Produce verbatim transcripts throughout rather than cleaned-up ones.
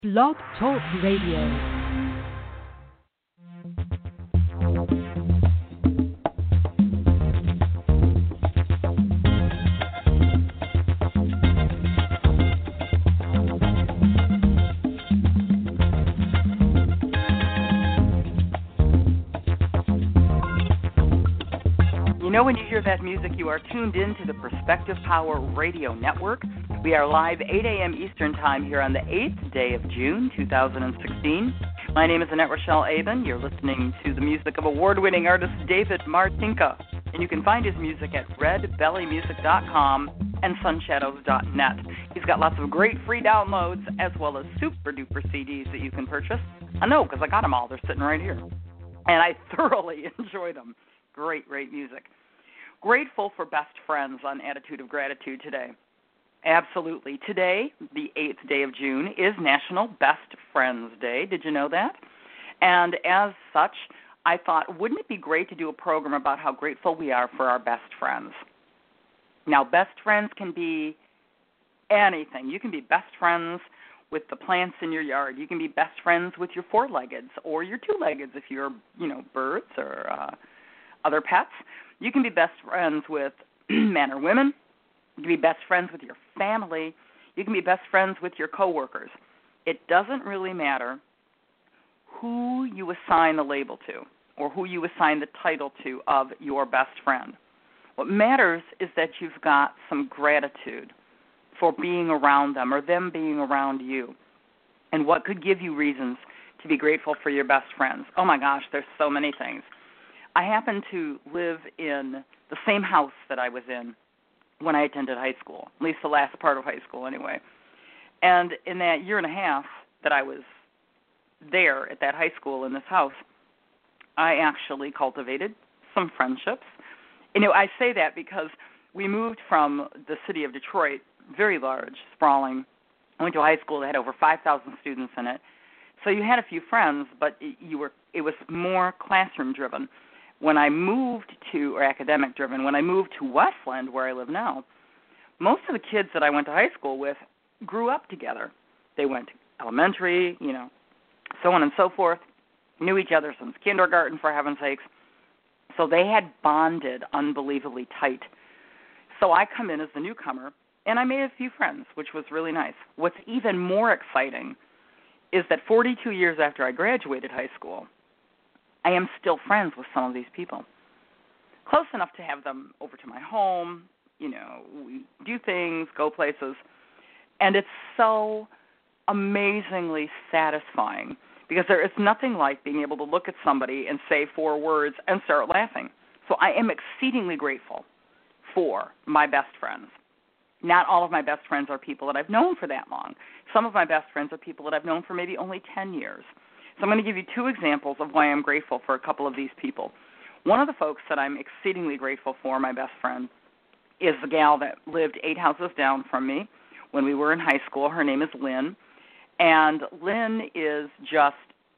Blog Talk Radio. You know, when you hear that music, you are tuned in to the Perspective Power Radio Network. We are live eight a.m. Eastern Time here on the eighth day of June, two thousand sixteen. My name is Annette Rochelle Aben. You're listening to the music of award-winning artist David Marcinka, and you can find his music at red belly music dot com and sunshadows dot net. He's got lots of great free downloads as well as super-duper C Ds that you can purchase. I know, because I got them all. They're sitting right here, and I thoroughly enjoy them. Great, great music. Grateful for best friends on Attitude of Gratitude today. Absolutely. Today, the eighth day of June, is National Best Friends Day. Did you know that? And as such, I thought, wouldn't it be great to do a program about how grateful we are for our best friends? Now, best friends can be anything. You can be best friends with the plants in your yard. You can be best friends with your four-leggeds or your two-leggeds if you're, you know, birds or uh, other pets. You can be best friends with men or women. You can be best friends with your family. You can be best friends with your coworkers. It doesn't really matter who you assign the label to or who you assign the title to of your best friend. What matters is that you've got some gratitude for being around them or them being around you. And what could give you reasons to be grateful for your best friends? Oh, my gosh, there's so many things. I happen to live in the same house that I was in when I attended high school, at least the last part of high school anyway. And in that year and a half that I was there at that high school in this house, I actually cultivated some friendships. You know, I say that because we moved from the city of Detroit, very large, sprawling. I went to a high school that had over five thousand students in it. So you had a few friends, but you were it was more classroom-driven. When I moved to, or academic-driven, when I moved to Westland, where I live now, most of the kids that I went to high school with grew up together. They went to elementary, you know, so on and so forth, knew each other since kindergarten, for heaven's sakes. So they had bonded unbelievably tight. So I come in as the newcomer, and I made a few friends, which was really nice. What's even more exciting is that forty-two years after I graduated high school, I am still friends with some of these people. Close enough to have them over to my home, you know, we do things, go places. And it's so amazingly satisfying because there is nothing like being able to look at somebody and say four words and start laughing. So I am exceedingly grateful for my best friends. Not all of my best friends are people that I've known for that long. Some of my best friends are people that I've known for maybe only ten years. So I'm going to give you two examples of why I'm grateful for a couple of these people. One of the folks that I'm exceedingly grateful for, my best friend, is the gal that lived eight houses down from me when we were in high school. Her name is Lynn. And Lynn is just,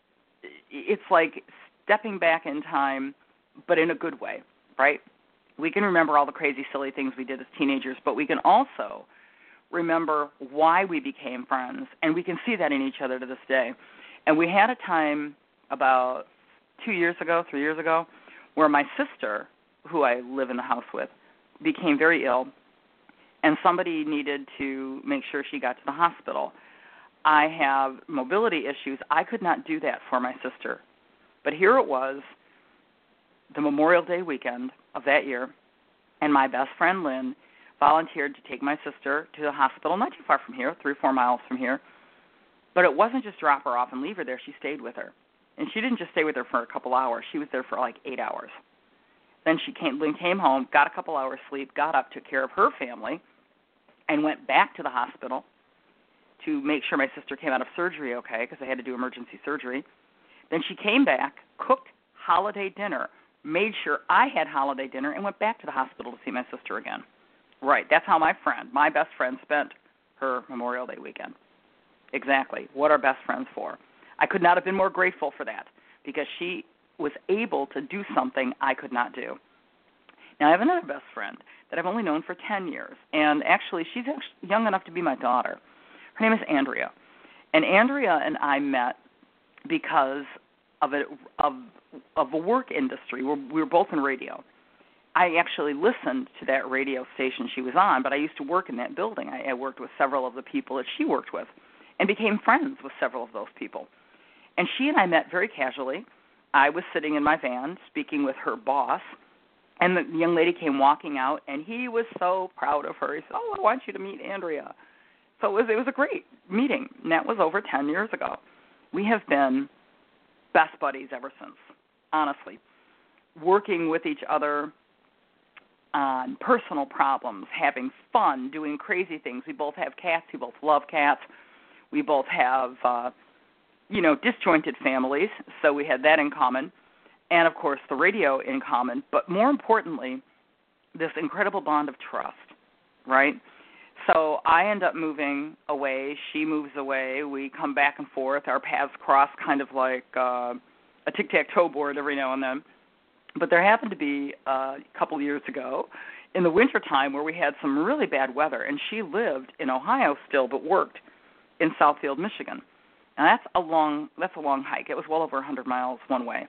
it's like stepping back in time, but in a good way, right? We can remember all the crazy, silly things we did as teenagers, but we can also remember why we became friends, and we can see that in each other to this day. And we had a time about two years ago, three years ago, where my sister, who I live in the house with, became very ill, and somebody needed to make sure she got to the hospital. I have mobility issues. I could not do that for my sister. But here it was, the Memorial Day weekend of that year, and my best friend Lynn volunteered to take my sister to the hospital, not too far from here, three or four miles from here. But it wasn't just drop her off and leave her there. She stayed with her. And she didn't just stay with her for a couple hours. She was there for like eight hours. Then she came, Lynn came home, got a couple hours sleep, got up, took care of her family, and went back to the hospital to make sure my sister came out of surgery okay, because they had to do emergency surgery. Then she came back, cooked holiday dinner, made sure I had holiday dinner, and went back to the hospital to see my sister again. Right, that's how my friend, my best friend, spent her Memorial Day weekend. Exactly. What are best friends for? I could not have been more grateful for that because she was able to do something I could not do. Now, I have another best friend that I've only known for ten years, and actually she's young enough to be my daughter. Her name is Andrea, And Andrea and I met because of a, of, of a work industry. We're, we were both in radio. I actually listened to that radio station she was on, but I used to work in that building. I, I worked with several of the people that she worked with and became friends with several of those people. And she and I met very casually. I was sitting in my van speaking with her boss, and the young lady came walking out, and he was so proud of her. He said, oh, I want you to meet Andrea. So it was, it was a great meeting, and that was over ten years ago. We have been best buddies ever since, honestly, working with each other on personal problems, having fun, doing crazy things. We both have cats. We both love cats. We both have, uh, you know, disjointed families, so we had that in common. And, of course, the radio in common. But more importantly, this incredible bond of trust, right? So I end up moving away. She moves away. We come back and forth. Our paths cross kind of like uh, a tic-tac-toe board every now and then. But there happened to be uh, a couple of years ago in the wintertime where we had some really bad weather, and she lived in Ohio still but worked in Southfield, Michigan. And that's a long that's a long hike. It was well over one hundred miles one way.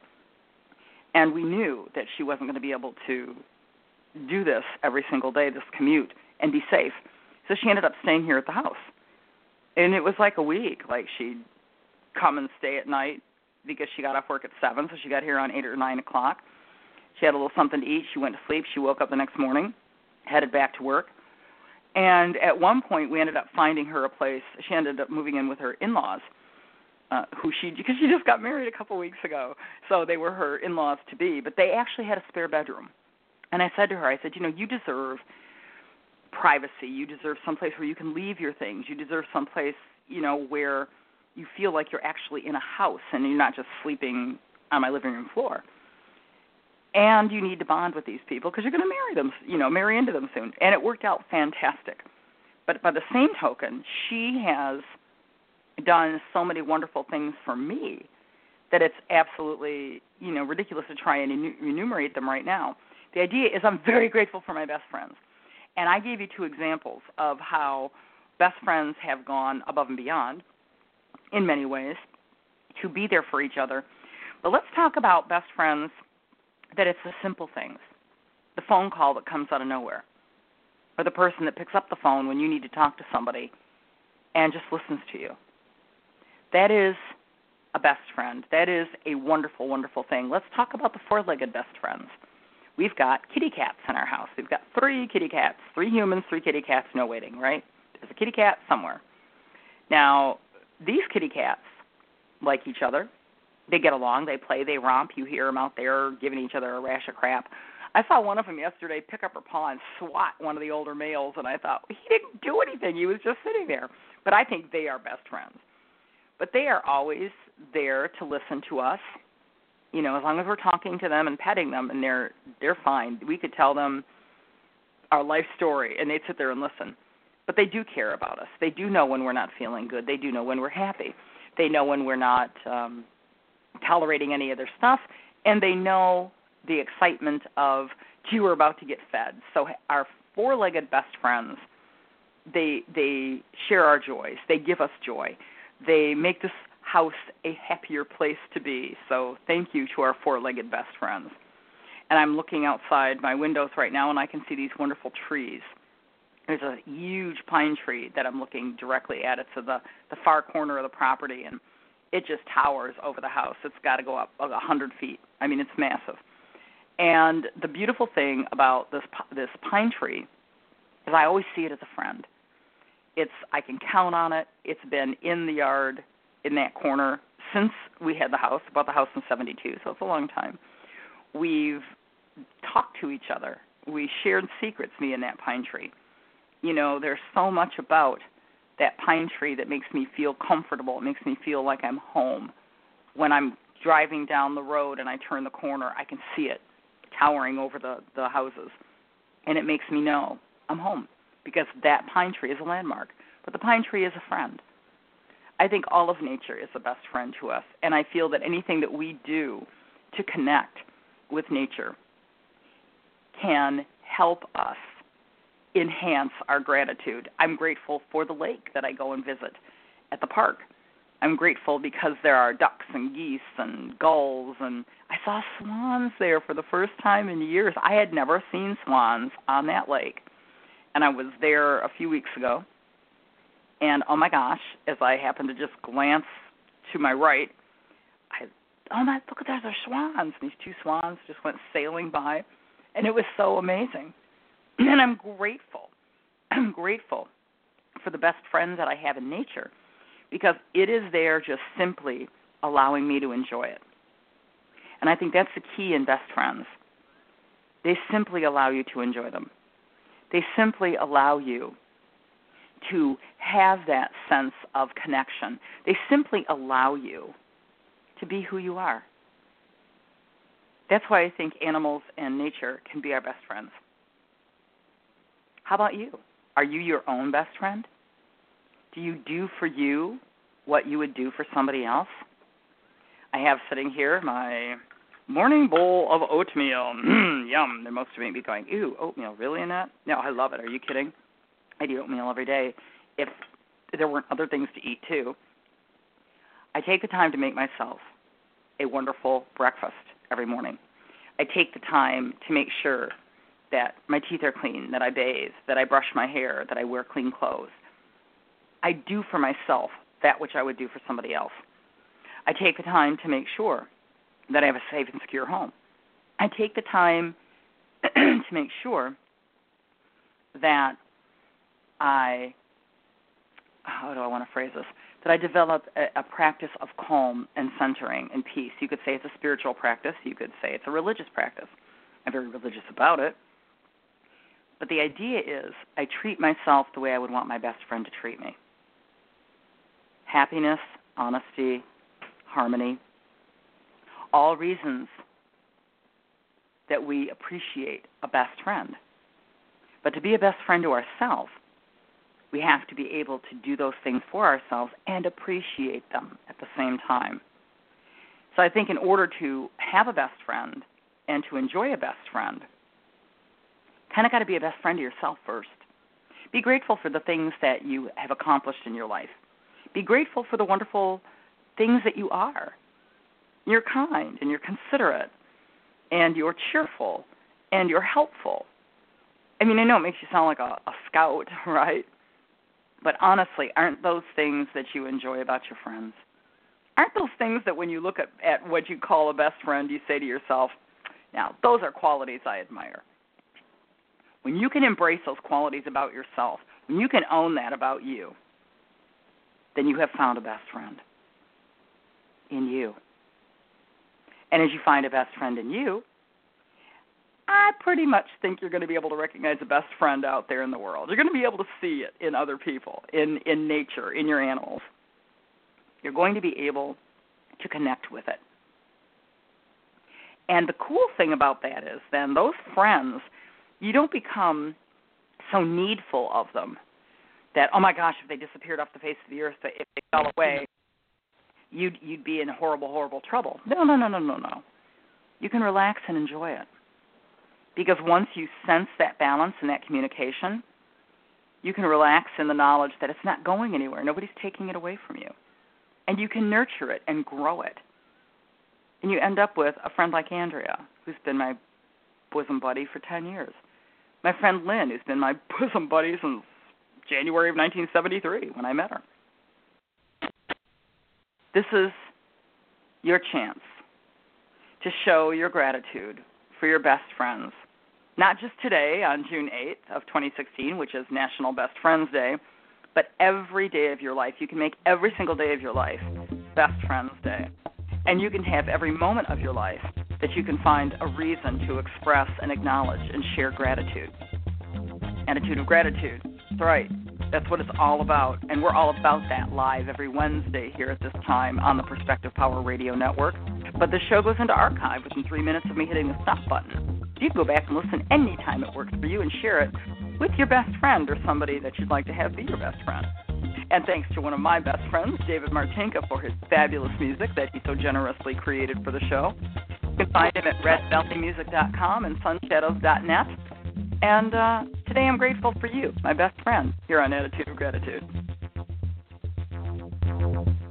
And we knew that she wasn't going to be able to do this every single day, this commute, and be safe. So she ended up staying here at the house. And it was like a week. Like she'd come and stay at night because she got off work at seven, so she got here on eight or nine o'clock. She had a little something to eat. She went to sleep. She woke up the next morning, headed back to work. And at one point, we ended up finding her a place. She ended up moving in with her in-laws, uh, who she because she just got married a couple weeks ago. So they were her in-laws to be, but they actually had a spare bedroom. And I said to her, I said, you know, you deserve privacy. You deserve someplace where you can leave your things. You deserve someplace, you know, where you feel like you're actually in a house and you're not just sleeping on my living room floor. And you need to bond with these people because you're going to marry them, you know, marry into them soon. And it worked out fantastic. But by the same token, she has done so many wonderful things for me that it's absolutely, you know, ridiculous to try and enumerate them right now. The idea is I'm very grateful for my best friends. And I gave you two examples of how best friends have gone above and beyond in many ways to be there for each other. But let's talk about best friends that it's the simple things, the phone call that comes out of nowhere, or the person that picks up the phone when you need to talk to somebody and just listens to you. That is a best friend. That is a wonderful, wonderful thing. Let's talk about the four-legged best friends. We've got kitty cats in our house. We've got three kitty cats, three humans, three kitty cats, no waiting, right? There's a kitty cat somewhere. Now, these kitty cats like each other. They get along, they play, they romp. You hear them out there giving each other a rash of crap. I saw one of them yesterday pick up her paw and swat one of the older males, and I thought, he didn't do anything. He was just sitting there. But I think they are best friends. But they are always there to listen to us. You know, as long as we're talking to them and petting them, and they're they're fine. We could tell them our life story, and they'd sit there and listen. But they do care about us. They do know when we're not feeling good. They do know when we're happy. They know when we're not um, tolerating any of their stuff, and they know the excitement of, gee, we're about to get fed. So our four-legged best friends, they they share our joys. They give us joy. They make this house a happier place to be. So thank you to our four-legged best friends. And I'm looking outside my windows right now, and I can see these wonderful trees. There's a huge pine tree that I'm looking directly at. It's at the, the far corner of the property, and it just towers over the house. It's got to go up like one hundred feet. I mean, it's massive. And the beautiful thing about this this pine tree is I always see it as a friend. It's I can count on it. It's been in the yard in that corner since we had the house, bought the house in seventy-two, so it's a long time. We've talked to each other. We shared secrets, me and that pine tree. You know, there's so much about that pine tree that makes me feel comfortable. It makes me feel like I'm home. When I'm driving down the road and I turn the corner, I can see it towering over the, the houses. And it makes me know I'm home because that pine tree is a landmark. But the pine tree is a friend. I think all of nature is the best friend to us. And I feel that anything that we do to connect with nature can help us enhance our gratitude. I'm grateful for the lake that I go and visit at the park. I'm grateful because there are ducks and geese and gulls, and I saw swans there for the first time in years. I had never seen swans on that lake, and I was there a few weeks ago, and oh my gosh, as I happened to just glance to my right, I, oh my, look at that, there's swans. These two swans just went sailing by, and it was so amazing. And I'm grateful. I'm grateful for the best friends that I have in nature, because it is there just simply allowing me to enjoy it. And I think that's the key in best friends. They simply allow you to enjoy them. They simply allow you to have that sense of connection. They simply allow you to be who you are. That's why I think animals and nature can be our best friends. How about you? Are you your own best friend? Do you do for you what you would do for somebody else? I have sitting here my morning bowl of oatmeal. Mm, yum. They're most of me be going, ew, oatmeal, really, Annette? No, I love it. Are you kidding? I'd eat oatmeal every day if there weren't other things to eat, too. I take the time to make myself a wonderful breakfast every morning. I take the time to make sure that my teeth are clean, that I bathe, that I brush my hair, that I wear clean clothes. I do for myself that which I would do for somebody else. I take the time to make sure that I have a safe and secure home. I take the time to make sure that I, how do I want to phrase this, that I develop a, a practice of calm and centering and peace. You could say it's a spiritual practice. You could say it's a religious practice. I'm very religious about it. But the idea is I treat myself the way I would want my best friend to treat me. Happiness, honesty, harmony, all reasons that we appreciate a best friend. But to be a best friend to ourselves, we have to be able to do those things for ourselves and appreciate them at the same time. So I think in order to have a best friend and to enjoy a best friend, kind of got to be a best friend to yourself first. Be grateful for the things that you have accomplished in your life. Be grateful for the wonderful things that you are. You're kind and you're considerate and you're cheerful and you're helpful. I mean, I know it makes you sound like a, a scout, right? But honestly, aren't those things that you enjoy about your friends? Aren't those things that when you look at, at what you call a best friend, you say to yourself, now, those are qualities I admire. When you can embrace those qualities about yourself, when you can own that about you, then you have found a best friend in you. And as you find a best friend in you, I pretty much think you're going to be able to recognize a best friend out there in the world. You're going to be able to see it in other people, in, in nature, in your animals. You're going to be able to connect with it. And the cool thing about that is then those friends, you don't become so needful of them that, oh my gosh, if they disappeared off the face of the earth, if they fell away, you'd you'd be in horrible, horrible trouble. No, no, no, no, no, no. You can relax and enjoy it. Because once you sense that balance and that communication, you can relax in the knowledge that it's not going anywhere. Nobody's taking it away from you. And you can nurture it and grow it. And you end up with a friend like Andrea, who's been my bosom buddy for ten years. My friend Lynn, who's been my bosom buddy since January of nineteen seventy-three when I met her. This is your chance to show your gratitude for your best friends. Not just today on June eighth of twenty sixteen, which is National Best Friends Day, but every day of your life. You can make every single day of your life Best Friends Day. And you can have every moment of your life that you can find a reason to express and acknowledge and share gratitude. Attitude of gratitude. That's right. That's what it's all about. And we're all about that live every Wednesday here at this time on the Perspective Power Radio Network. But the show goes into archive within three minutes of me hitting the stop button. You can go back and listen anytime it works for you and share it with your best friend or somebody that you'd like to have be your best friend. And thanks to one of my best friends, David Martinka, for his fabulous music that he so generously created for the show. You can find him at red valley music dot com and sunshadows dot net. And uh, today I'm grateful for you, my best friend, here on Attitude of Gratitude.